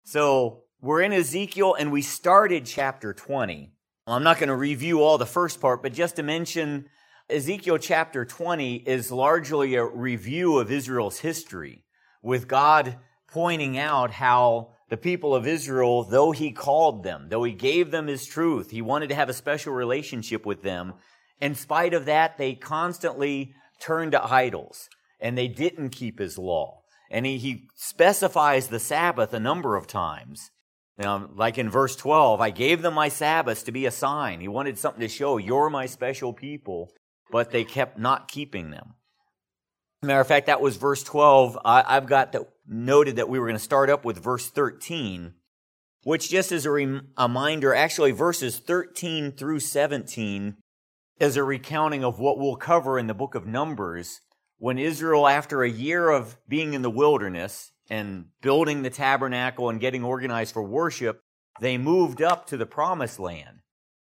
So we're in Ezekiel, and we started chapter 20. I'm not going to review all the first part, but just to mention, Ezekiel chapter 20 is largely a review of Israel's history, with God pointing out how the people of Israel, though He called them, though He gave them His truth, He wanted to have a special relationship with them. In spite of that, they constantly turned to idols, and they didn't keep His law. And he specifies the Sabbath a number of times. Now, like in verse 12, I gave them my Sabbaths to be a sign. He wanted something to show, you're my special people, but they kept not keeping them. Matter of fact, that was verse 12. I've got noted that we were going to start up with verse 13, which just as a reminder, actually verses 13 through 17 is a recounting of what we'll cover in the book of Numbers, when Israel, after a year of being in the wilderness and building the tabernacle and getting organized for worship, they moved up to the promised land.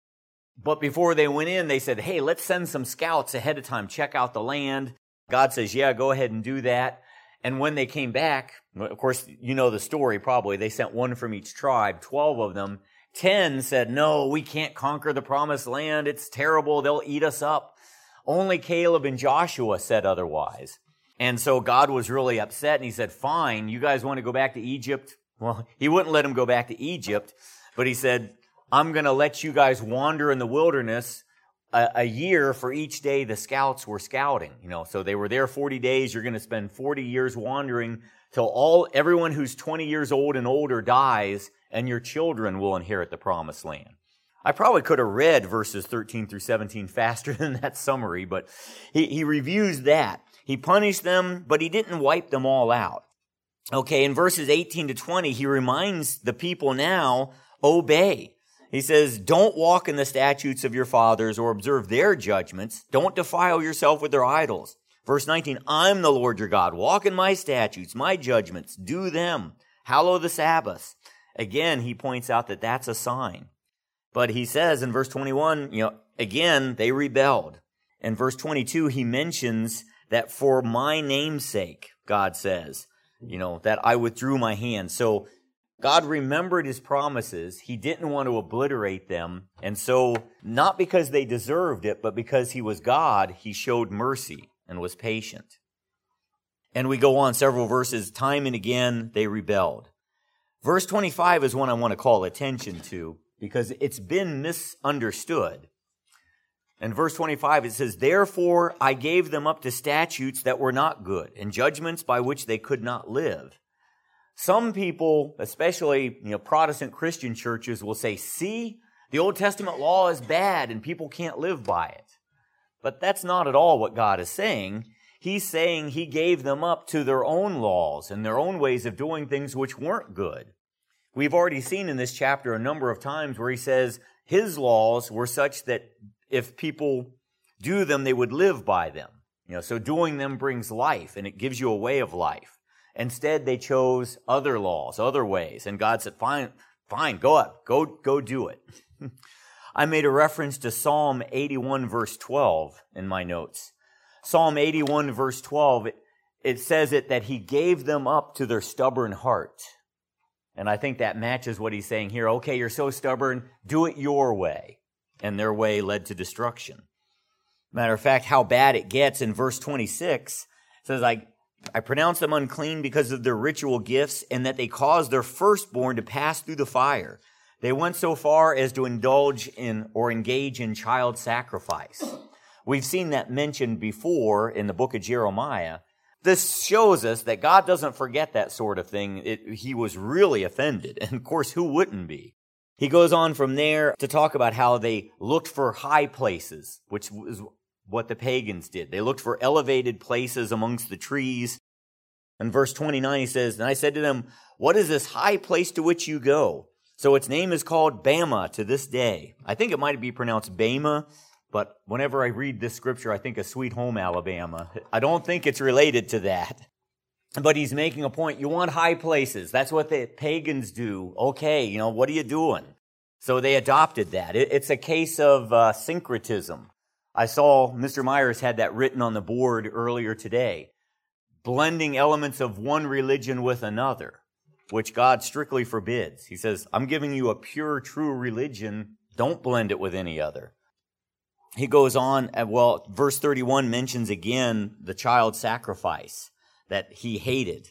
But before they went in, they said, hey, let's send some scouts ahead of time, check out the land. God says, yeah, go ahead and do that. And when they came back, of course, you know the story probably, they sent one from each tribe, 12 of them. 10 said, no, we can't conquer the promised land. It's terrible. They'll eat us up. Only Caleb and Joshua said otherwise. And so God was really upset, and He said, fine, you guys want to go back to Egypt? Well, He wouldn't let them go back to Egypt, but He said, I'm going to let you guys wander in the wilderness a year for each day the scouts were scouting. So they were there 40 days. You're going to spend 40 years wandering till everyone who's 20 years old and older dies, and your children will inherit the promised land. I probably could have read verses 13 through 17 faster than that summary, but he reviews that. He punished them, but He didn't wipe them all out. Okay, in verses 18 to 20, He reminds the people now, obey. He says, don't walk in the statutes of your fathers or observe their judgments. Don't defile yourself with their idols. Verse 19, I'm the Lord your God. Walk in my statutes, my judgments. Do them. Hallow the Sabbaths. Again, He points out that that's a sign. But He says in verse 21, again, they rebelled. In verse 22, He mentions that for my name's sake, God says, that I withdrew my hand. So God remembered His promises. He didn't want to obliterate them. And so, not because they deserved it, but because He was God, He showed mercy and was patient. And we go on several verses, time and again, they rebelled. Verse 25 is one I want to call attention to, because it's been misunderstood. In verse 25, it says, therefore I gave them up to statutes that were not good, and judgments by which they could not live. Some people, especially Protestant Christian churches, will say, see, the Old Testament law is bad and people can't live by it. But that's not at all what God is saying. He's saying He gave them up to their own laws and their own ways of doing things which weren't good. We've already seen in this chapter a number of times where He says His laws were such that if people do them, they would live by them. So doing them brings life, and it gives you a way of life. Instead, they chose other laws, other ways, and God said, fine, go up, go do it. I made a reference to Psalm 81 verse 12 in my notes. Psalm 81 verse 12, it says that He gave them up to their stubborn heart. And I think that matches what He's saying here. Okay, you're so stubborn, do it your way. And their way led to destruction. Matter of fact, how bad it gets in verse 26, it says, I pronounce them unclean because of their ritual gifts, and that they caused their firstborn to pass through the fire. They went so far as to indulge in or engage in child sacrifice. We've seen that mentioned before in the book of Jeremiah. This shows us that God doesn't forget that sort of thing. He was really offended. And of course, who wouldn't be? He goes on from there to talk about how they looked for high places, which was what the pagans did. They looked for elevated places amongst the trees. In verse 29, he says, and I said to them, what is this high place to which you go? So its name is called Bama to this day. I think it might be pronounced Bama, but whenever I read this scripture, I think of Sweet Home Alabama. I don't think it's related to that. But he's making a point. You want high places. That's what the pagans do. Okay, what are you doing? So they adopted that. It's a case of syncretism. I saw Mr. Myers had that written on the board earlier today. Blending elements of one religion with another. which God strictly forbids. He says, I'm giving you a pure, true religion. Don't blend it with any other. He goes on, verse 31 mentions again the child sacrifice that he hated.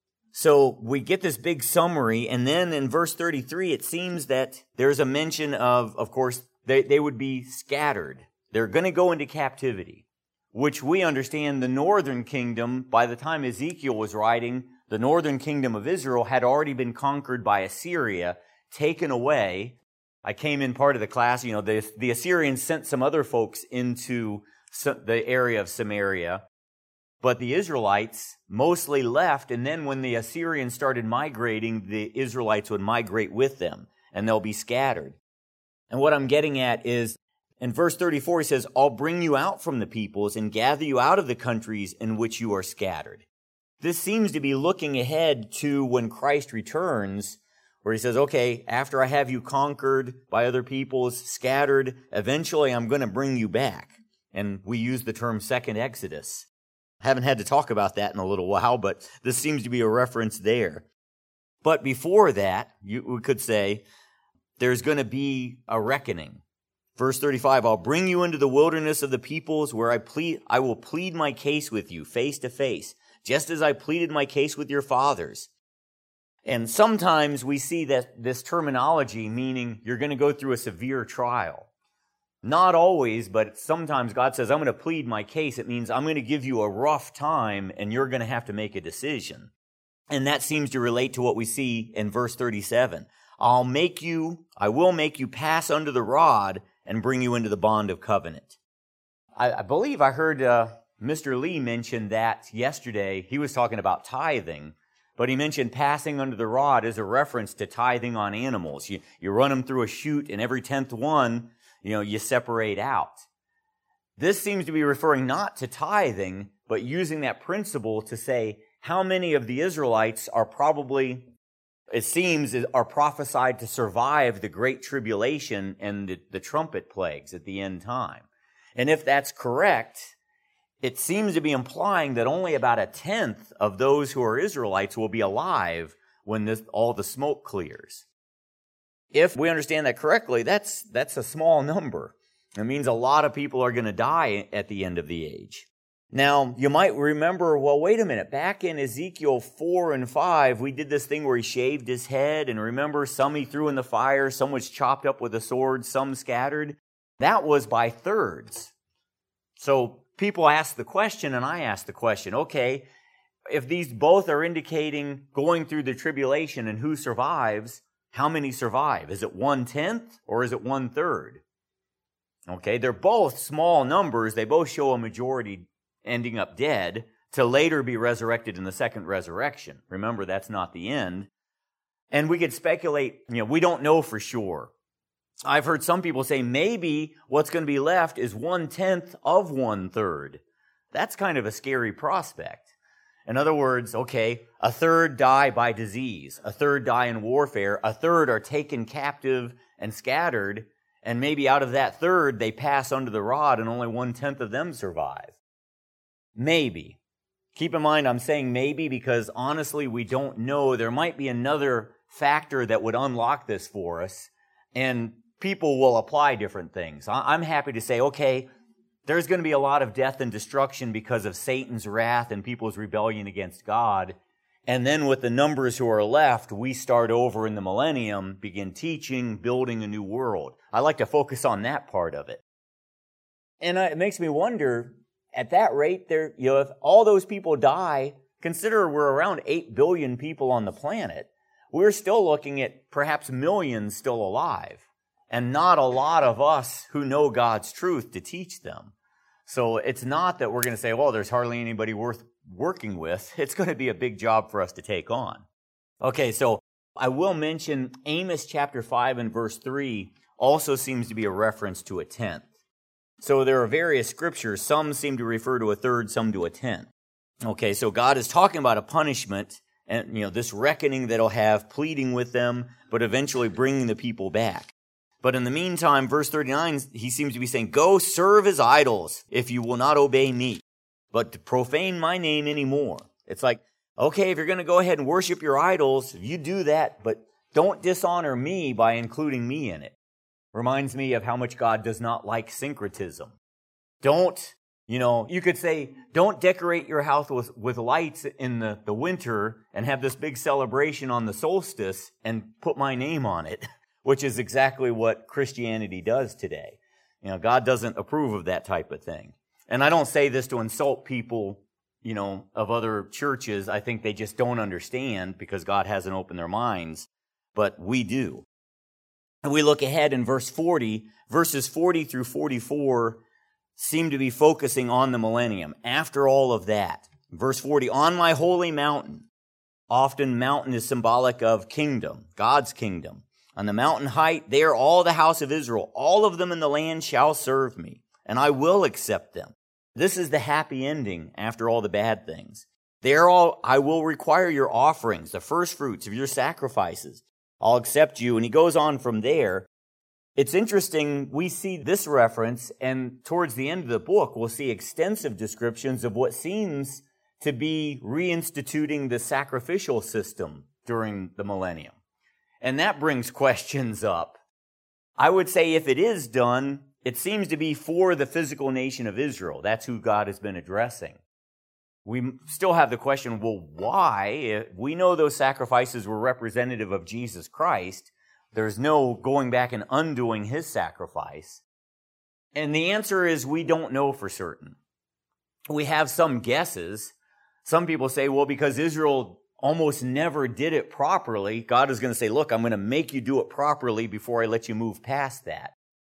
So we get this big summary, and then in verse 33, it seems that there's a mention of course, they would be scattered. They're going to go into captivity, which we understand the northern kingdom, by the time Ezekiel was writing, the northern kingdom of Israel had already been conquered by Assyria, taken away. I came in part of the class, the Assyrians sent some other folks into the area of Samaria, but the Israelites mostly left, and then when the Assyrians started migrating, the Israelites would migrate with them, and they'll be scattered. And what I'm getting at is, in verse 34, he says, I'll bring you out from the peoples and gather you out of the countries in which you are scattered. This seems to be looking ahead to when Christ returns, where he says, okay, after I have you conquered by other peoples, scattered, eventually I'm going to bring you back. And we use the term second Exodus. I haven't had to talk about that in a little while, but this seems to be a reference there. But before that, we could say, there's going to be a reckoning. Verse 35, I'll bring you into the wilderness of the peoples where I will plead my case with you face to face, just as I pleaded my case with your fathers. And sometimes we see that this terminology meaning you're going to go through a severe trial. Not always, but sometimes God says, I'm going to plead my case. It means I'm going to give you a rough time and you're going to have to make a decision. And that seems to relate to what we see in verse 37. I will make you pass under the rod and bring you into the bond of covenant. I believe I heard Mr. Lee mention that yesterday. He was talking about tithing, but he mentioned passing under the rod as a reference to tithing on animals. You run them through a chute, and every 10th one, you separate out. This seems to be referring not to tithing, but using that principle to say how many of the Israelites are probably, it seems, are prophesied to survive the Great Tribulation and the trumpet plagues at the end time. And if that's correct, it seems to be implying that only about 1/10 of those who are Israelites will be alive when all the smoke clears. If we understand that correctly, that's a small number. It means a lot of people are going to die at the end of the age. Now, you might remember, well, wait a minute. Back in Ezekiel 4 and 5, we did this thing where he shaved his head. And remember, some he threw in the fire, some was chopped up with a sword, some scattered. That was by thirds. So people ask the question, and I ask the question, okay, if these both are indicating going through the tribulation and who survives, how many survive? Is it 1/10 or is it 1/3? Okay, they're both small numbers. They both show a majority ending up dead to later be resurrected in the second resurrection. Remember, that's not the end. And we could speculate, we don't know for sure. I've heard some people say maybe what's going to be left is 1/10 of 1/3. That's kind of a scary prospect. In other words, okay, 1/3 die by disease, 1/3 die in warfare, 1/3 are taken captive and scattered, and maybe out of that 1/3 they pass under the rod and only 1/10 of them survive. Maybe. Keep in mind, I'm saying maybe because honestly we don't know. There might be another factor that would unlock this for us, and people will apply different things. I'm happy to say, okay, there's going to be a lot of death and destruction because of Satan's wrath and people's rebellion against God. And then with the numbers who are left, we start over in the millennium, begin teaching, building a new world. I like to focus on that part of it. And it makes me wonder, at that rate, if all those people die, consider we're around 8 billion people on the planet. We're still looking at perhaps millions still alive, and not a lot of us who know God's truth to teach them. So it's not that we're going to say, well, there's hardly anybody worth working with. It's going to be a big job for us to take on. Okay, so I will mention Amos chapter 5 and verse 3 also seems to be a reference to 1/10. So there are various scriptures. Some seem to refer to 1/3, some to 1/10. Okay, so God is talking about a punishment and, this reckoning that he'll have, pleading with them, but eventually bringing the people back. But in the meantime, verse 39, he seems to be saying, go serve as idols if you will not obey me, but to profane my name anymore. It's like, Okay, if you're going to go ahead and worship your idols, you do that, but don't dishonor me by including me in it. Reminds me of how much God does not like syncretism. Don't, you could say, don't decorate your house with lights in the winter and have this big celebration on the solstice and put my name on it, which is exactly what Christianity does today. God doesn't approve of that type of thing. And I don't say this to insult people, of other churches. I think they just don't understand because God hasn't opened their minds, but we do. And we look ahead in verse 40, verses 40 through 44 seem to be focusing on the millennium. After all of that, verse 40, on my holy mountain, often mountain is symbolic of kingdom, God's kingdom. On the mountain height, there all the house of Israel, all of them in the land shall serve me, and I will accept them. This is the happy ending after all the bad things. I will require your offerings, the first fruits of your sacrifices. I'll accept you. And he goes on from there. It's interesting, we see this reference, and towards the end of the book, we'll see extensive descriptions of what seems to be reinstituting the sacrificial system during the millennium. And that brings questions up. I would say if it is done, it seems to be for the physical nation of Israel. That's who God has been addressing. We still have the question, well, why? We know those sacrifices were representative of Jesus Christ. There's no going back and undoing his sacrifice. And the answer is we don't know for certain. We have some guesses. Some people say, well, because Israel almost never did it properly, God is going to say, look, I'm going to make you do it properly before I let you move past that.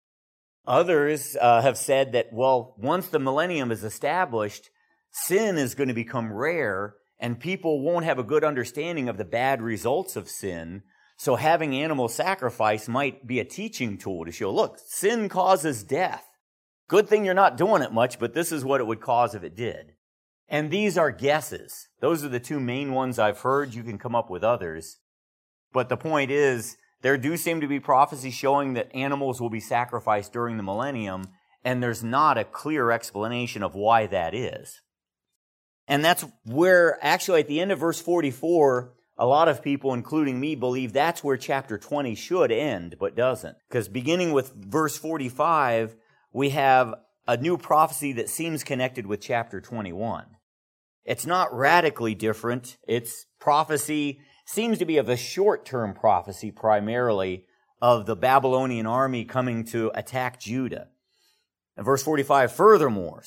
Others have said that, well, once the millennium is established, sin is going to become rare, and people won't have a good understanding of the bad results of sin. So having animal sacrifice might be a teaching tool to show, look, sin causes death. Good thing you're not doing it much, but this is what it would cause if it did. And these are guesses. Those are the two main ones I've heard. You can come up with others. But the point is, there do seem to be prophecies showing that animals will be sacrificed during the millennium, and there's not a clear explanation of why that is. And that's where, actually, at the end of verse 44, a lot of people, including me, believe that's where chapter 20 should end, but doesn't. Because beginning with verse 45, we have a new prophecy that seems connected with chapter 21. It's not radically different. Its prophecy seems to be of a short-term prophecy primarily of the Babylonian army coming to attack Judah. In verse 45, furthermore,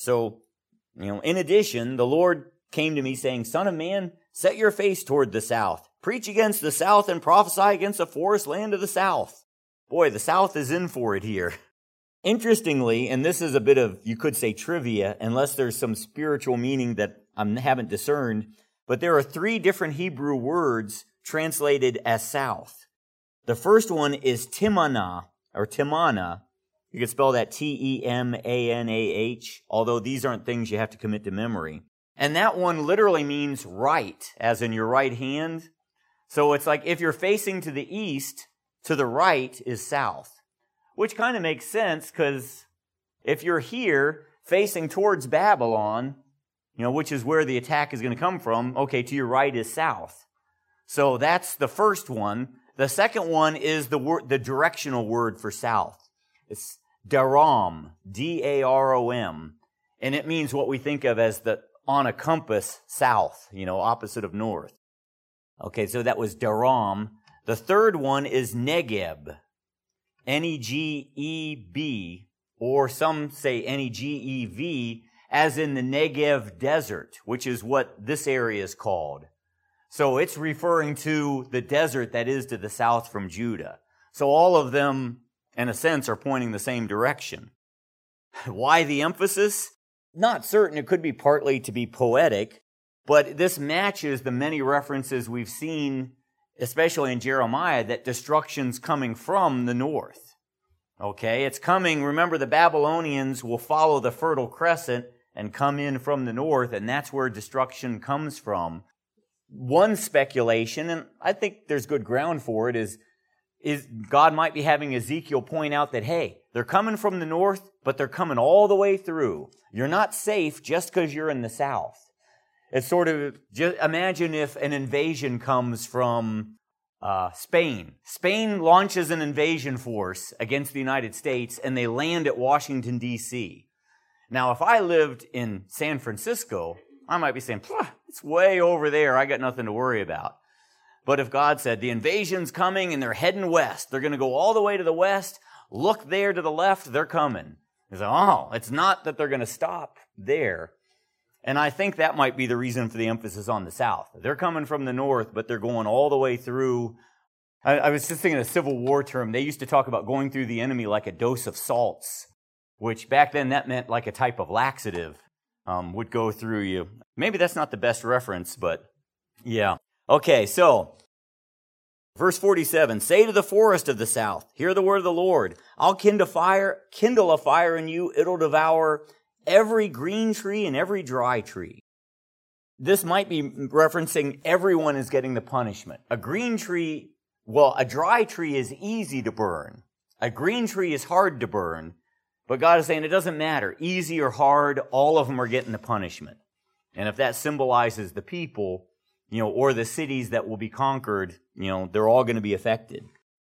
in addition, the Lord came to me saying, Son of man, set your face toward the south. Preach against the south and prophesy against the forest land of the south. Boy, the south is in for it here. Interestingly, and this is a bit of, you could say, trivia, unless there's some spiritual meaning that I haven't discerned, but there are 3 different Hebrew words translated as south. The first one is Timana, or Timana. You could spell that Temanah, although these aren't things you have to commit to memory. And that one literally means right, as in your right hand. So it's like if you're facing to the east, to the right is south, which kind of makes sense because if you're here facing towards Babylon, which is where the attack is going to come from, okay, to your right is south. So that's the first one. The second one is the directional word for south. It's Darom, D-A-R-O-M, and it means what we think of as on a compass, south, opposite of north. Okay, so that was Darom. The third one is Negeb, N-E-G-E-B, or some say N-E-G-E-V, as in the Negev desert, which is what this area is called. So it's referring to the desert that is to the south from Judah. So all of them, in a sense, are pointing the same direction. Why the emphasis? Not certain. It could be partly to be poetic, but this matches the many references we've seen, especially in Jeremiah, that destruction's coming from the north. Okay, it's coming. Remember, the Babylonians will follow the Fertile Crescent and come in from the north, and that's where destruction comes from. One speculation, and I think there's good ground for it, is God might be having Ezekiel point out that, hey, they're coming from the north, but they're coming all the way through. You're not safe just because you're in the south. It's sort of, just imagine if an invasion comes from Spain. Spain launches an invasion force against the United States, and they land at Washington, D.C. Now, if I lived in San Francisco, I might be saying, it's way over there. I got nothing to worry about. But if God said, the invasion's coming and they're heading west, they're going to go all the way to the west, look there to the left, they're coming. It's like, oh, it's not that they're going to stop there. And I think that might be the reason for the emphasis on the south. They're coming from the north, but they're going all the way through. I was just thinking a Civil War term. They used to talk about going through the enemy like a dose of salts, which back then that meant like a type of laxative would go through you. Maybe that's not the best reference, but yeah. Okay, so verse 47, say to the forest of the south, hear the word of the Lord. I'll kindle a fire in you. It'll devour every green tree and every dry tree. This might be referencing everyone is getting the punishment. A green tree, a dry tree is easy to burn. A green tree is hard to burn. But God is saying it doesn't matter. Easy or hard, all of them are getting the punishment. And if that symbolizes the people, or the cities that will be conquered, they're all going to be affected.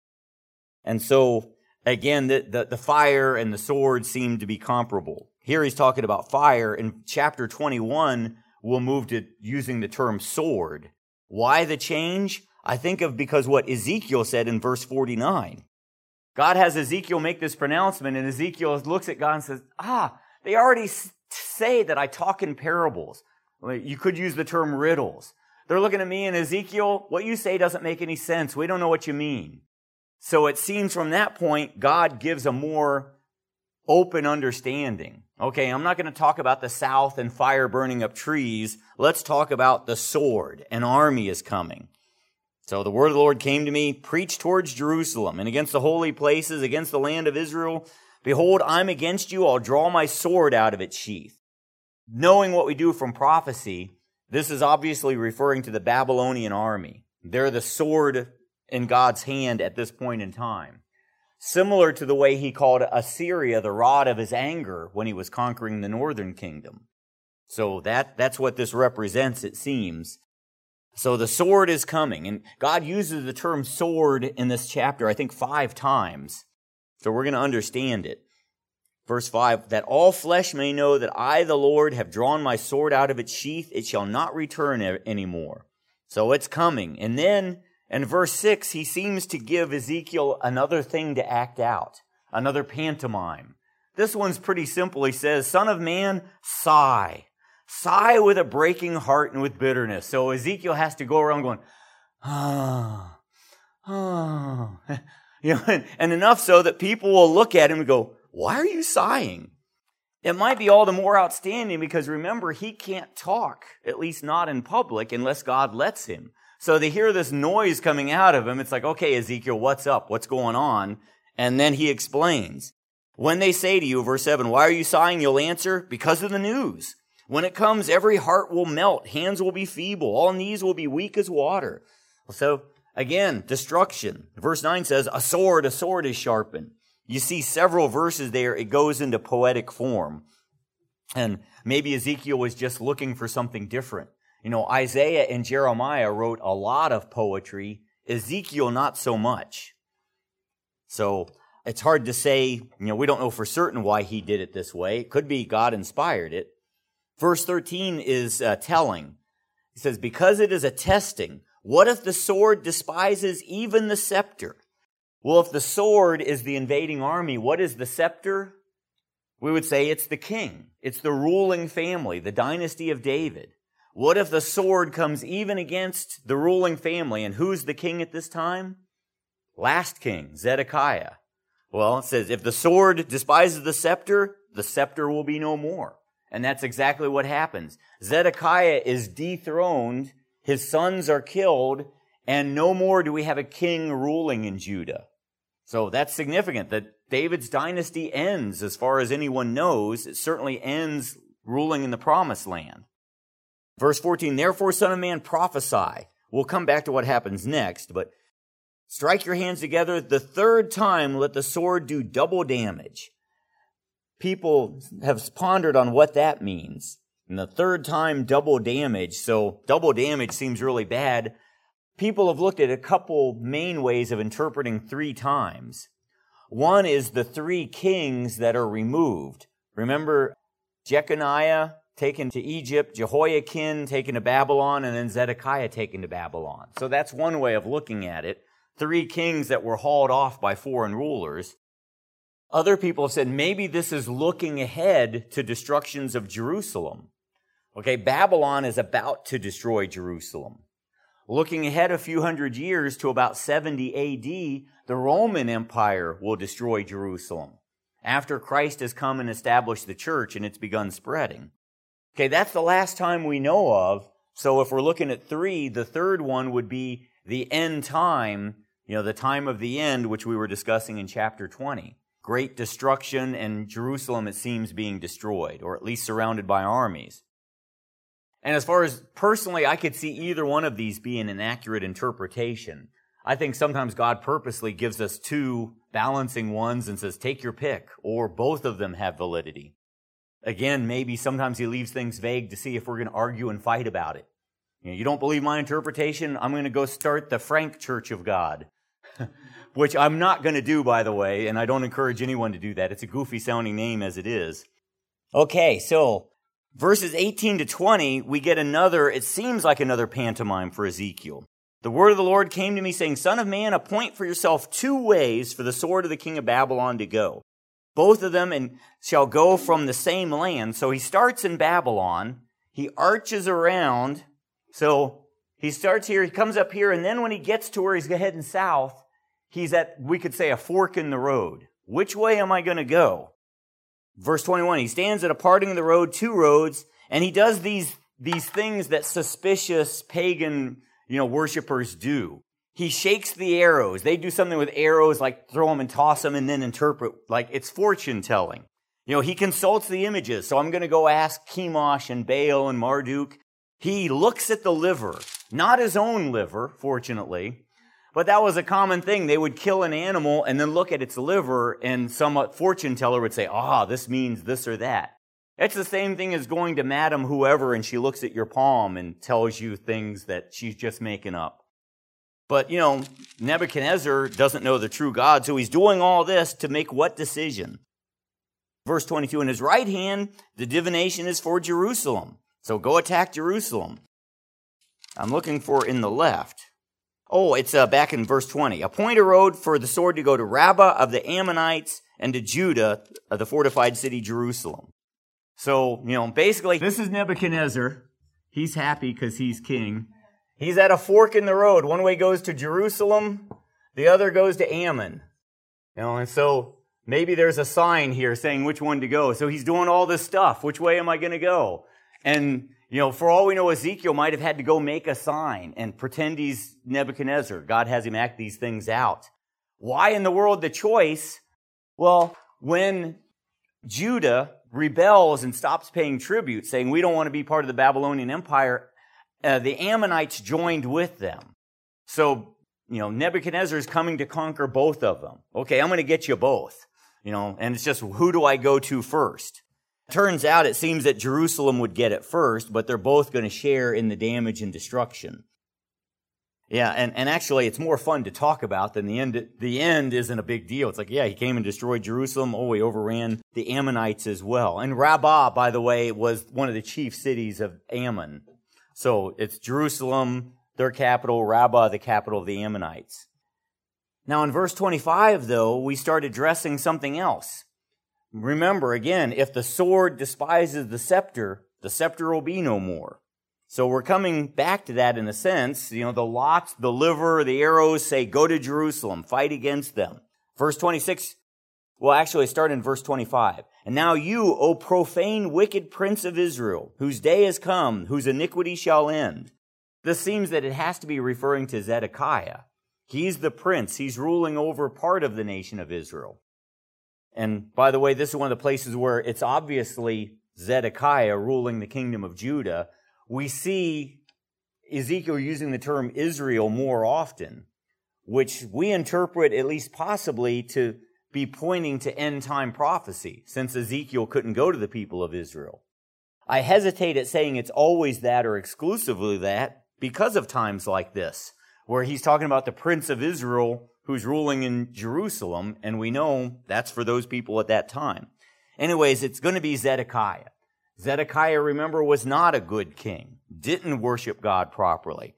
And so, again, the fire and the sword seem to be comparable. Here he's talking about fire. In chapter 21, we'll move to using the term sword. Why the change? I think of because what Ezekiel said in verse 49. God has Ezekiel make this pronouncement, and Ezekiel looks at God and says, they already say that I talk in parables. You could use the term riddles. They're looking at me and Ezekiel, what you say doesn't make any sense. We don't know what you mean. So it seems from that point, God gives a more open understanding. Okay, I'm not going to talk about the south and fire burning up trees. Let's talk about the sword. An army is coming. So the word of the Lord came to me, preach towards Jerusalem and against the holy places, against the land of Israel. Behold, I'm against you. I'll draw my sword out of its sheath. Knowing what we do from prophecy, this is obviously referring to the Babylonian army. They're the sword in God's hand at this point in time. Similar to the way he called Assyria the rod of his anger when he was conquering the northern kingdom. So that's what this represents, it seems. So the sword is coming, and God uses the term sword in this chapter, I think 5 times. So we're going to understand it. Verse 5, that all flesh may know that I, the Lord, have drawn my sword out of its sheath. It shall not return anymore. So it's coming. And then in verse 6, he seems to give Ezekiel another thing to act out, another pantomime. This one's pretty simple. He says, Son of man, sigh. Sigh with a breaking heart and with bitterness. So Ezekiel has to go around going, and enough so that people will look at him and go, why are you sighing? It might be all the more outstanding because remember, he can't talk, at least not in public, unless God lets him. So they hear this noise coming out of him. It's like, okay, Ezekiel, what's up? What's going on? And then he explains. When they say to you, verse 7, why are you sighing? You'll answer, because of the news. When it comes, every heart will melt, hands will be feeble, all knees will be weak as water. So, again, destruction. Verse 9 says, a sword is sharpened. You see several verses there, it goes into poetic form. And maybe Ezekiel was just looking for something different. Isaiah and Jeremiah wrote a lot of poetry, Ezekiel not so much. So, it's hard to say, we don't know for certain why he did it this way. It could be God inspired it. Verse 13 is telling. He says, because it is a testing, what if the sword despises even the scepter? Well, if the sword is the invading army, what is the scepter? We would say it's the king. It's the ruling family, the dynasty of David. What if the sword comes even against the ruling family? And who's the king at this time? Last king, Zedekiah. Well, it says, if the sword despises the scepter will be no more. And that's exactly what happens. Zedekiah is dethroned, his sons are killed, and no more do we have a king ruling in Judah. So that's significant that David's dynasty ends, as far as anyone knows. It certainly ends ruling in the promised land. Verse 14, therefore, son of man, prophesy. We'll come back to what happens next, but strike your hands together. The 3rd time, let the sword do double damage. People have pondered on what that means. And the third time, double damage. So double damage seems really bad. People have looked at a couple main ways of interpreting 3 times. One is the 3 kings that are removed. Remember, Jeconiah taken to Egypt, Jehoiakim taken to Babylon, and then Zedekiah taken to Babylon. So that's one way of looking at it. 3 kings that were hauled off by foreign rulers. Other people have said maybe this is looking ahead to destructions of Jerusalem. Okay, Babylon is about to destroy Jerusalem. Looking ahead a few hundred years to about 70 A.D., the Roman Empire will destroy Jerusalem after Christ has come and established the church and it's begun spreading. Okay, that's the last time we know of. So if we're looking at 3, the third one would be the end time, the time of the end, which we were discussing in chapter 20. Great destruction, and Jerusalem, it seems, being destroyed, or at least surrounded by armies. And as far as personally, I could see either one of these being an accurate interpretation. I think sometimes God purposely gives us 2 balancing ones and says, take your pick, or both of them have validity. Again, maybe sometimes he leaves things vague to see if we're going to argue and fight about it. You don't believe my interpretation? I'm going to go start the Frank Church of God, which I'm not going to do, by the way, and I don't encourage anyone to do that. It's a goofy sounding name as it is. Okay, so verses 18 to 20, we get it seems like another pantomime for Ezekiel. The word of the Lord came to me saying, Son of man, appoint for yourself 2 ways for the sword of the king of Babylon to go. Both of them shall go from the same land. So he starts in Babylon. He arches around. So he starts here, he comes up here, and then when he gets to where he's heading south, he's at, we could say, a fork in the road. Which way am I going to go? Verse 21, he stands at a parting of the road, 2 roads, and he does these things that suspicious pagan, worshipers do. He shakes the arrows. They do something with arrows, like throw them and toss them and then interpret, like it's fortune telling. He consults the images. So I'm going to go ask Chemosh and Baal and Marduk. He looks at the liver, not his own liver, fortunately, but that was a common thing. They would kill an animal and then look at its liver, and some fortune teller would say, this means this or that. It's the same thing as going to Madam Whoever and she looks at your palm and tells you things that she's just making up. But, Nebuchadnezzar doesn't know the true God, so he's doing all this to make what decision? Verse 22, in his right hand, the divination is for Jerusalem. So go attack Jerusalem. I'm looking for in the left. Oh, it's back in verse 20. Appoint a road for the sword to go to Rabbah of the Ammonites and to Judah, the fortified city Jerusalem. So, basically, this is Nebuchadnezzar. He's happy because he's king. He's at a fork in the road. One way goes to Jerusalem, the other goes to Ammon. And so maybe there's a sign here saying which one to go. So he's doing all this stuff. Which way am I going to go? And, for all we know, Ezekiel might have had to go make a sign and pretend he's Nebuchadnezzar. God has him act these things out. Why in the world the choice? Well, when Judah rebels and stops paying tribute, saying we don't want to be part of the Babylonian Empire, the Ammonites joined with them. So, Nebuchadnezzar is coming to conquer both of them. Okay, I'm going to get you both. And it's just, who do I go to first? Turns out it seems that Jerusalem would get it first, but they're both going to share in the damage and destruction. Yeah, and actually it's more fun to talk about than the end. The end isn't a big deal. It's like, yeah, he came and destroyed Jerusalem. Oh, he overran the Ammonites as well. And Rabbah, by the way, was one of the chief cities of Ammon. So it's Jerusalem, their capital, Rabbah, the capital of the Ammonites. Now in verse 25, though, we start addressing something else. Remember, again, if the sword despises the scepter will be no more. So we're coming back to that in a sense. The lots, the liver, the arrows say, go to Jerusalem, fight against them. Verse 26, well, actually start in verse 25. And now you, O profane, wicked prince of Israel, whose day has come, whose iniquity shall end. This seems that it has to be referring to Zedekiah. He's the prince. He's ruling over part of the nation of Israel. And by the way, this is one of the places where it's obviously Zedekiah ruling the kingdom of Judah. We see Ezekiel using the term Israel more often, which we interpret, at least possibly, to be pointing to end-time prophecy, since Ezekiel couldn't go to the people of Israel. I hesitate at saying it's always that or exclusively that because of times like this, where he's talking about the Prince of Israel who's ruling in Jerusalem, and we know that's for those people at that time. Anyways, it's going to be Zedekiah. Zedekiah, remember, was not a good king, didn't worship God properly.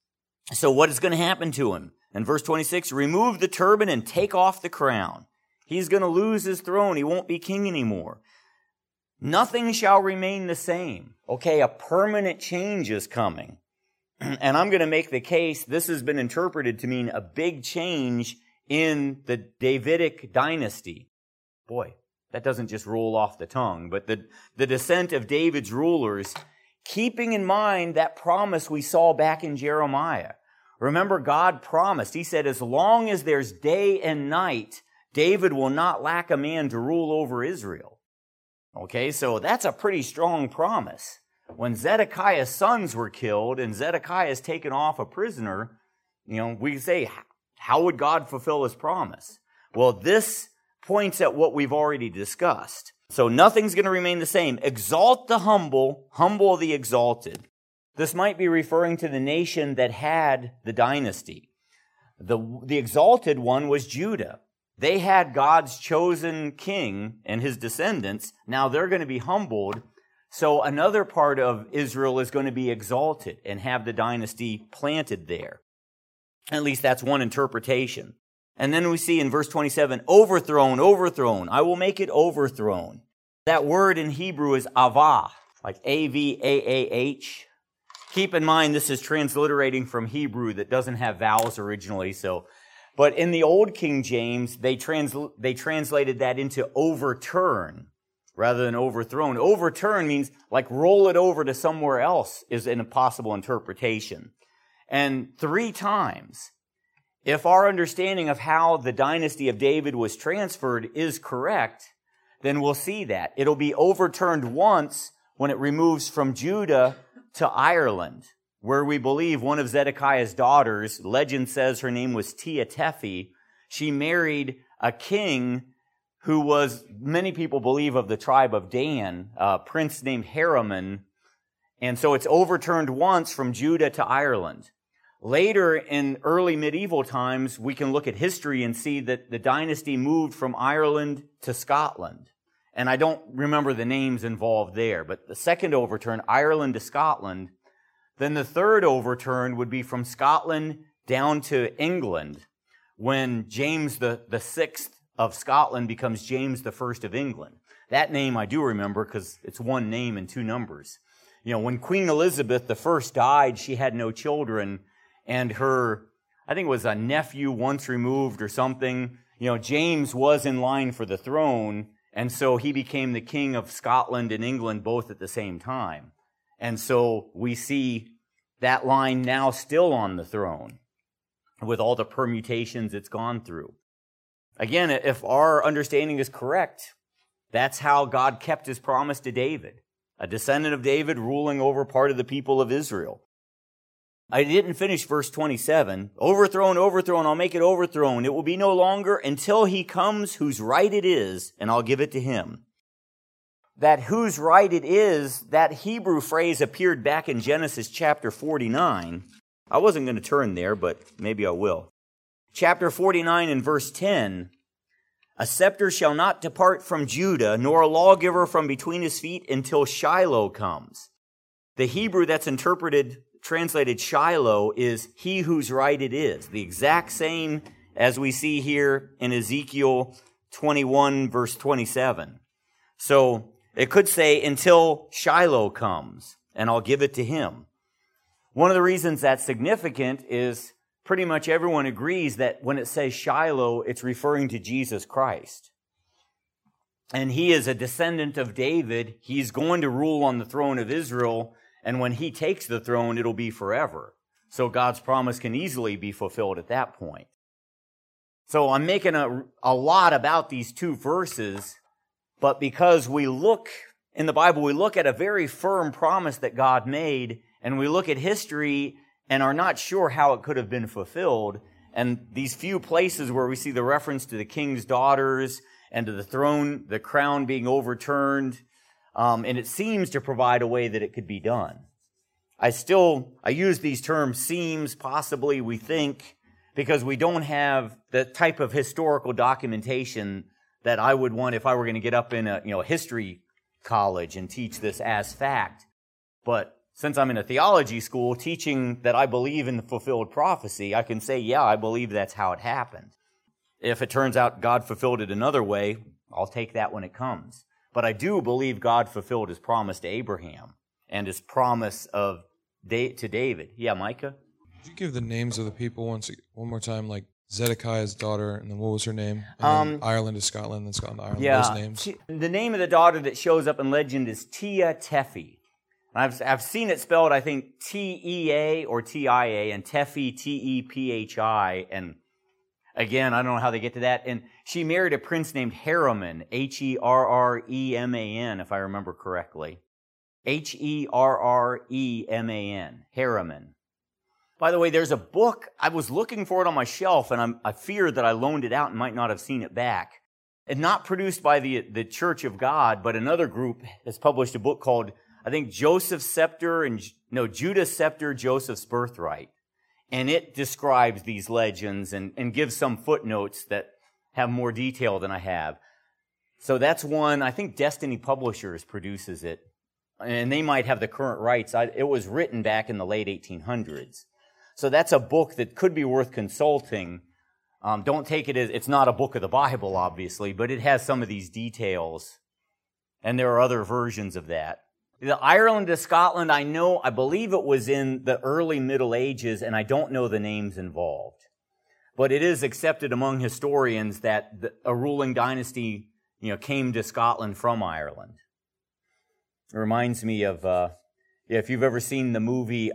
So what is going to happen to him? In verse 26, remove the turban and take off the crown. He's going to lose his throne. He won't be king anymore. Nothing shall remain the same. Okay, a permanent change is coming. And I'm going to make the case, this has been interpreted to mean a big change in the Davidic dynasty. Boy, that doesn't just roll off the tongue, but the descent of David's rulers, keeping in mind that promise we saw back in Jeremiah. Remember, God promised, he said, as long as there's day and night, David will not lack a man to rule over Israel. Okay, so that's a pretty strong promise. When Zedekiah's sons were killed and Zedekiah is taken off a prisoner, we say, how would God fulfill his promise? Well, this points at what we've already discussed. So nothing's going to remain the same. Exalt the humble, humble the exalted. This might be referring to the nation that had the dynasty. The exalted one was Judah. They had God's chosen king and his descendants. Now they're going to be humbled. So another part of Israel is going to be exalted and have the dynasty planted there. At least that's one interpretation. And then we see in verse 27, overthrown, overthrown. I will make it overthrown. That word in Hebrew is avah, like A-V-A-A-H. Keep in mind, this is transliterating from Hebrew that doesn't have vowels originally. But in the Old King James, they translated that into overturn rather than overthrown. Overturn means like roll it over to somewhere else is an impossible interpretation. And 3 times, if our understanding of how the dynasty of David was transferred is correct, then we'll see that. It'll be overturned once when it removes from Judah to Ireland, where we believe one of Zedekiah's daughters, legend says her name was Tia-Tephi, she married a king who was, many people believe, of the tribe of Dan, a prince named Haraman. And so it's overturned once from Judah to Ireland. Later, in early medieval times, we can look at history and see that the dynasty moved from Ireland to Scotland. And I don't remember the names involved there, but the second overturn, Ireland to Scotland. Then the third overturn would be from Scotland down to England, when James the Sixth of Scotland becomes James the First of England. That name I do remember because it's one name and 2 numbers. When Queen Elizabeth I died, she had no children, and her, I think it was a nephew once removed or something, James was in line for the throne, and so he became the king of Scotland and England both at the same time. And so we see that line now still on the throne with all the permutations it's gone through. Again, if our understanding is correct, that's how God kept his promise to David, a descendant of David ruling over part of the people of Israel. I didn't finish verse 27. Overthrown, overthrown, I'll make it overthrown. It will be no longer until he comes whose right it is, and I'll give it to him. That whose right it is, that Hebrew phrase appeared back in Genesis chapter 49. I wasn't going to turn there, but maybe I will. Chapter 49 and verse 10. A scepter shall not depart from Judah, nor a lawgiver from between his feet until Shiloh comes. The Hebrew that's translated Shiloh is he whose right it is. The exact same as we see here in Ezekiel 21 verse 27. So it could say until Shiloh comes and I'll give it to him. One of the reasons that's significant is pretty much everyone agrees that when it says Shiloh, it's referring to Jesus Christ. And he is a descendant of David. He's going to rule on the throne of Israel. And when he takes the throne, it'll be forever. So God's promise can easily be fulfilled at that point. So I'm making a lot about these 2 verses, but because we look in the Bible, we look at a very firm promise that God made, and we look at history and are not sure how it could have been fulfilled. And these few places where we see the reference to the king's daughters and to the throne, the crown being overturned, and it seems to provide a way that it could be done. I use these terms, seems, possibly, we think, because we don't have the type of historical documentation that I would want if I were going to get up in a history college and teach this as fact. But since I'm in a theology school teaching that I believe in the fulfilled prophecy, I can say, yeah, I believe that's how it happened. If it turns out God fulfilled it another way, I'll take that when it comes. But I do believe God fulfilled his promise to Abraham and his promise to David. Yeah, Micah? Could you give the names of the people one more time, like Zedekiah's daughter, and then what was her name? And then Ireland to Scotland, then Scotland to Ireland, those names. The name of the daughter that shows up in legend is Tia Tephi. I've seen it spelled, I think, T-E-A or T-I-A, and Tephi, T-E-P-H-I, and again, I don't know how they get to that. And she married a prince named Herreman, H-E-R-R-E-M-A-N, if I remember correctly. H-E-R-R-E-M-A-N, Herreman. By the way, there's a book, I was looking for it on my shelf, and I fear that I loaned it out and might not have seen it back. It's not produced by the Church of God, but another group has published a book called, I think, Judah's Scepter, Joseph's Birthright. And it describes these legends and gives some footnotes that have more detail than I have. So that's one, I think Destiny Publishers produces it. And they might have the current rights. It was written back in the late 1800s. So that's a book that could be worth consulting. Don't take it as, it's not a book of the Bible, obviously, but it has some of these details. And there are other versions of that. The Ireland to Scotland, I believe it was in the early Middle Ages, and I don't know the names involved. But it is accepted among historians that a ruling dynasty, came to Scotland from Ireland. It reminds me of, if you've ever seen the movie,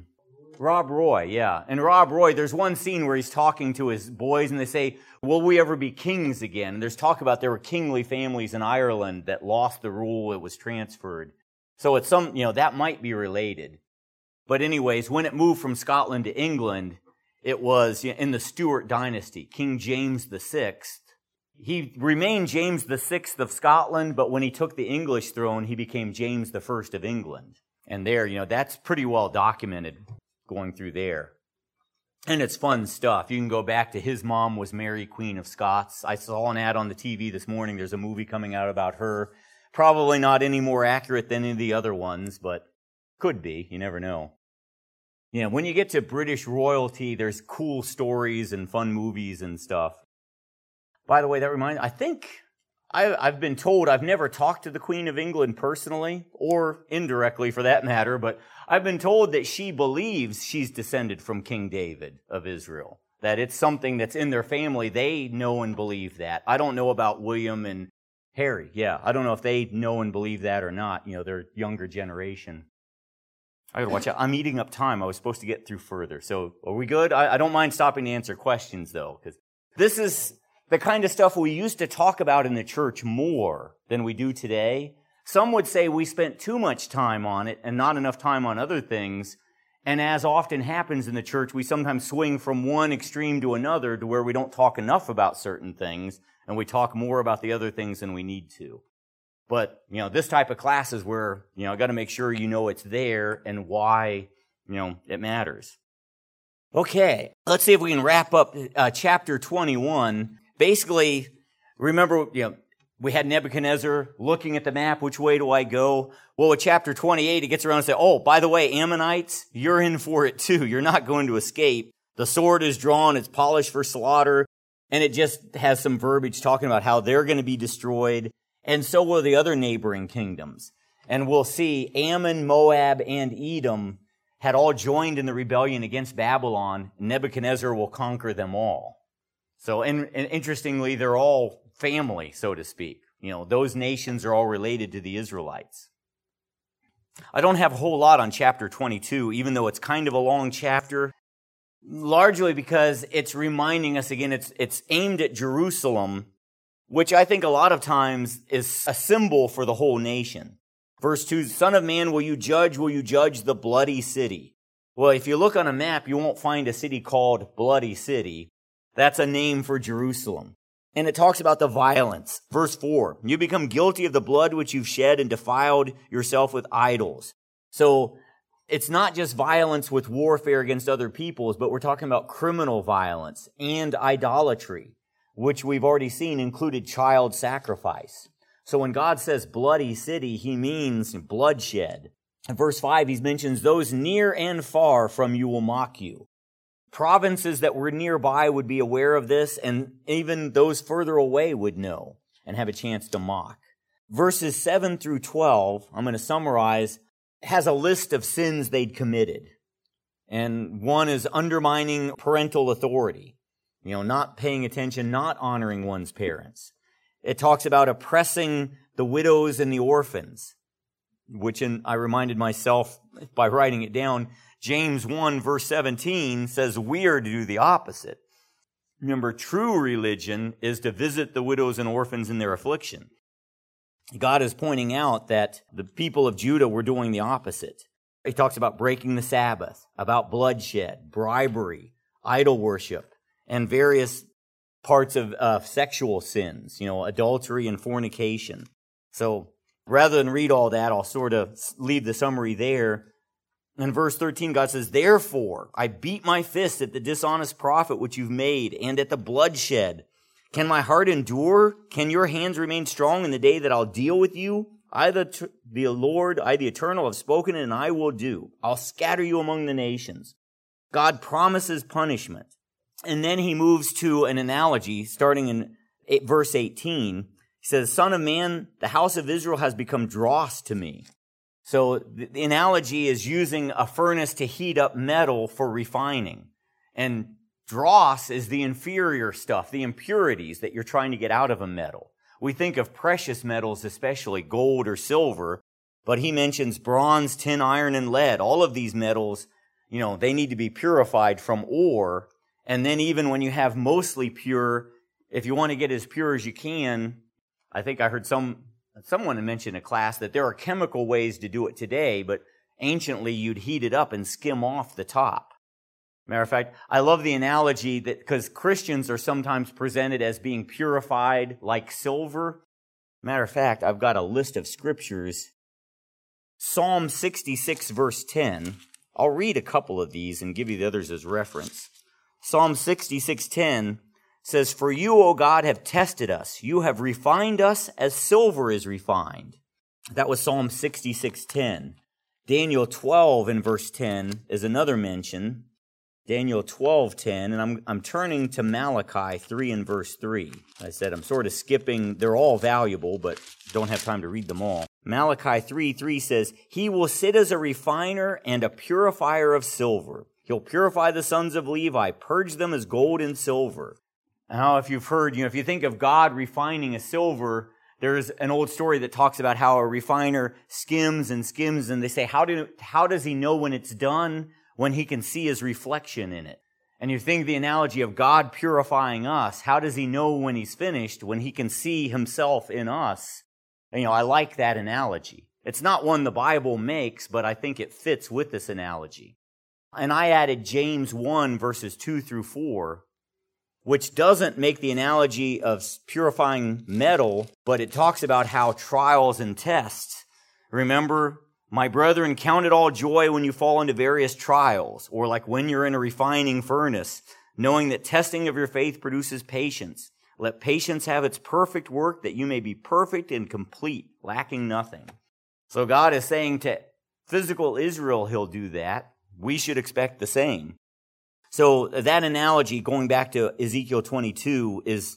Rob Roy, yeah. And Rob Roy, there's one scene where he's talking to his boys, and they say, will we ever be kings again? And there's talk about there were kingly families in Ireland that lost the rule, it was transferred. So it's that might be related. But anyways, when it moved from Scotland to England, it was in the Stuart dynasty, King James VI. He remained James VI of Scotland, but when he took the English throne, he became James I of England. And there, that's pretty well documented going through there. And it's fun stuff. You can go back to his mom was Mary, Queen of Scots. I saw an ad on the TV this morning. There's a movie coming out about her. Probably not any more accurate than any of the other ones, but could be. You never know. When you get to British royalty, there's cool stories and fun movies and stuff. By the way, that reminds me, I think I've been told, I've never talked to the Queen of England personally, or indirectly for that matter, but I've been told that she believes she's descended from King David of Israel, that it's something that's in their family. They know and believe that. I don't know about William and Harry, yeah. I don't know if they know and believe that or not, their younger generation. I gotta watch out. I'm eating up time. I was supposed to get through further. So, are we good? I don't mind stopping to answer questions, though, because this is the kind of stuff we used to talk about in the church more than we do today. Some would say we spent too much time on it and not enough time on other things. And as often happens in the church, we sometimes swing from one extreme to another to where we don't talk enough about certain things and we talk more about the other things than we need to. But, this type of class is where, I got to make sure it's there and why, it matters. Okay, let's see if we can wrap up chapter 21. Basically, remember, we had Nebuchadnezzar looking at the map, which way do I go? Well, with chapter 28, it gets around and says, oh, by the way, Ammonites, you're in for it too. You're not going to escape. The sword is drawn, it's polished for slaughter, and it just has some verbiage talking about how they're going to be destroyed, and so will the other neighboring kingdoms. And we'll see Ammon, Moab, and Edom had all joined in the rebellion against Babylon. Nebuchadnezzar will conquer them all. So, and interestingly, they're all family, so to speak. Those nations are all related to the Israelites. I don't have a whole lot on chapter 22, even though it's kind of a long chapter, largely because it's reminding us again, it's aimed at Jerusalem, which I think a lot of times is a symbol for the whole nation. Verse 2, Son of man, will you judge the bloody city? Well, if you look on a map, you won't find a city called Bloody City. That's a name for Jerusalem. And it talks about the violence. Verse 4, you become guilty of the blood which you've shed and defiled yourself with idols. So it's not just violence with warfare against other peoples, but we're talking about criminal violence and idolatry, which we've already seen included child sacrifice. So when God says bloody city, he means bloodshed. In verse 5, he mentions those near and far from you will mock you. Provinces that were nearby would be aware of this, and even those further away would know and have a chance to mock. Verses 7 through 12, I'm going to summarize, has a list of sins they'd committed. And one is undermining parental authority, not paying attention, not honoring one's parents. It talks about oppressing the widows and the orphans, which I reminded myself by writing it down. James 1 verse 17 says we are to do the opposite. Remember, true religion is to visit the widows and orphans in their affliction. God is pointing out that the people of Judah were doing the opposite. He talks about breaking the Sabbath, about bloodshed, bribery, idol worship, and various parts of sexual sins, adultery and fornication. So rather than read all that, I'll sort of leave the summary there. In verse 13, God says, therefore, I beat my fist at the dishonest profit which you've made and at the bloodshed. Can my heart endure? Can your hands remain strong in the day that I'll deal with you? I, the Lord, I, the Eternal, have spoken and I will do. I'll scatter you among the nations. God promises punishment. And then he moves to an analogy starting in verse 18. He says, Son of man, the house of Israel has become dross to me. So the analogy is using a furnace to heat up metal for refining. And dross is the inferior stuff, the impurities that you're trying to get out of a metal. We think of precious metals, especially gold or silver, but he mentions bronze, tin, iron, and lead. All of these metals, they need to be purified from ore. And then even when you have mostly pure, if you want to get as pure as you can, I think I heard someone mention in a class that there are chemical ways to do it today, but anciently you'd heat it up and skim off the top. Matter of fact, I love the analogy that because Christians are sometimes presented as being purified like silver. Matter of fact, I've got a list of scriptures. Psalm 66 verse 10. I'll read a couple of these and give you the others as reference. Psalm 66:10 says, For you, O God, have tested us. You have refined us as silver is refined. That was Psalm 66:10. Daniel 12 in verse 10 is another mention. Daniel 12:10, and I'm turning to Malachi 3 in verse 3. I said I'm sort of skipping. They're all valuable, but don't have time to read them all. Malachi 3:3 says, He will sit as a refiner and a purifier of silver. He'll purify the sons of Levi, purge them as gold and silver. Now, if you've heard, if you think of God refining a silver, there's an old story that talks about how a refiner skims, and they say, how does he know when it's done? When he can see his reflection in it. And you think the analogy of God purifying us, how does he know when he's finished? When he can see himself in us. I like that analogy. It's not one the Bible makes, but I think it fits with this analogy. And I added James 1 verses 2 through 4, which doesn't make the analogy of purifying metal, but it talks about how trials and tests. Remember, my brethren, count it all joy when you fall into various trials, or like when you're in a refining furnace, knowing that testing of your faith produces patience. Let patience have its perfect work, that you may be perfect and complete, lacking nothing. So God is saying to physical Israel, he'll do that. We should expect the same. So that analogy, going back to Ezekiel 22, is,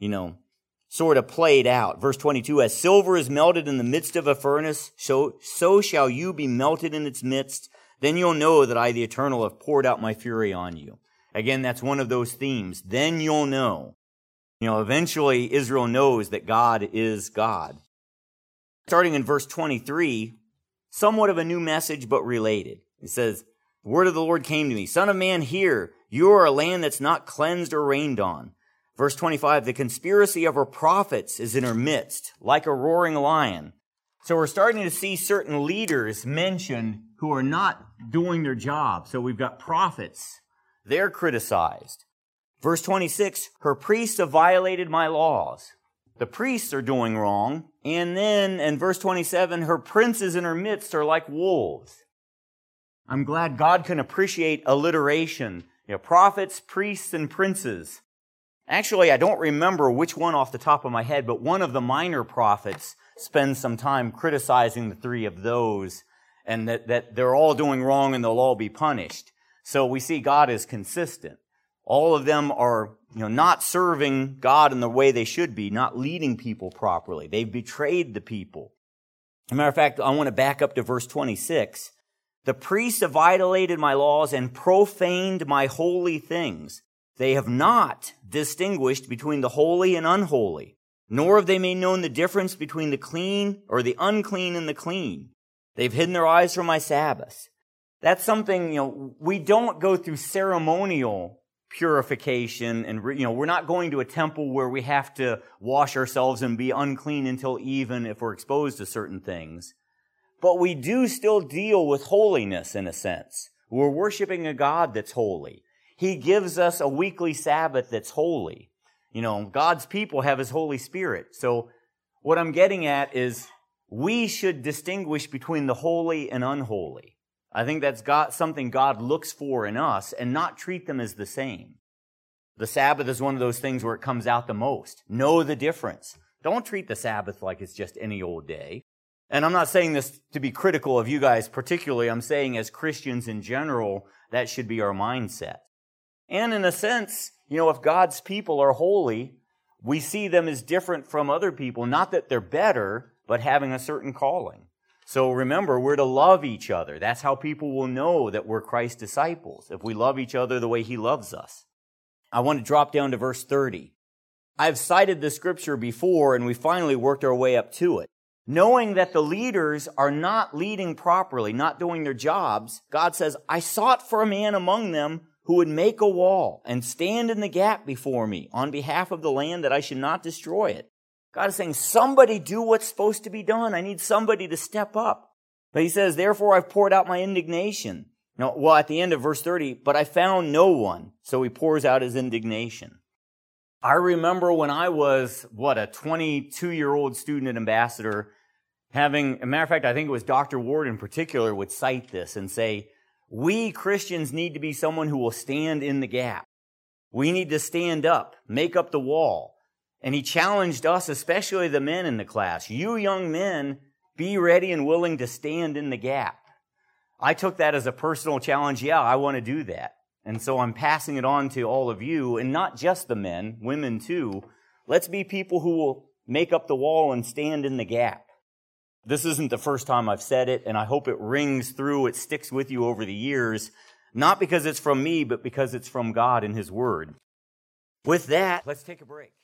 sort of played out. Verse 22, as silver is melted in the midst of a furnace, so shall you be melted in its midst. Then you'll know that I, the Eternal, have poured out my fury on you. Again, that's one of those themes. Then you'll know. Eventually Israel knows that God is God. Starting in verse 23, somewhat of a new message, but related. It says, the word of the Lord came to me. Son of man, hear, you are a land that's not cleansed or rained on. Verse 25, the conspiracy of her prophets is in her midst, like a roaring lion. So we're starting to see certain leaders mentioned who are not doing their job. So we've got prophets. They're criticized. Verse 26, her priests have violated my laws. The priests are doing wrong. And then in verse 27, her princes in her midst are like wolves. I'm glad God can appreciate alliteration. Prophets, priests, and princes. Actually, I don't remember which one off the top of my head, but one of the minor prophets spends some time criticizing the three of those, and that they're all doing wrong and they'll all be punished. So we see God is consistent. All of them are, not serving God in the way they should be, not leading people properly. They've betrayed the people. As a matter of fact, I want to back up to verse 26. The priests have violated my laws and profaned my holy things. They have not distinguished between the holy and unholy, nor have they made known the difference between the clean or the unclean and the clean. They've hidden their eyes from my Sabbaths. That's something, we don't go through ceremonial purification, and we're not going to a temple where we have to wash ourselves and be unclean until even if we're exposed to certain things. But we do still deal with holiness in a sense. We're worshiping a God that's holy. He gives us a weekly Sabbath that's holy. God's people have His Holy Spirit. So what I'm getting at is we should distinguish between the holy and unholy. I think that's something God looks for in us, and not treat them as the same. The Sabbath is one of those things where it comes out the most. Know the difference. Don't treat the Sabbath like it's just any old day. And I'm not saying this to be critical of you guys particularly. I'm saying as Christians in general, that should be our mindset. And in a sense, if God's people are holy, we see them as different from other people. Not that they're better, but having a certain calling. So remember, we're to love each other. That's how people will know that we're Christ's disciples, if we love each other the way He loves us. I want to drop down to verse 30. I've cited this scripture before, and we finally worked our way up to it. Knowing that the leaders are not leading properly, not doing their jobs, God says, I sought for a man among them who would make a wall and stand in the gap before me on behalf of the land that I should not destroy it. God is saying, somebody do what's supposed to be done. I need somebody to step up. But He says, therefore I've poured out my indignation. At the end of verse 30, but I found no one. So He pours out His indignation. I remember when I was, a 22-year-old student and ambassador, a matter of fact, I think it was Dr. Ward in particular would cite this and say, we Christians need to be someone who will stand in the gap. We need to stand up, make up the wall. And he challenged us, especially the men in the class. You young men, be ready and willing to stand in the gap. I took that as a personal challenge. Yeah, I want to do that. And so I'm passing it on to all of you, and not just the men, women too. Let's be people who will make up the wall and stand in the gap. This isn't the first time I've said it, and I hope it rings through, it sticks with you over the years, not because it's from me, but because it's from God and His Word. With that, let's take a break.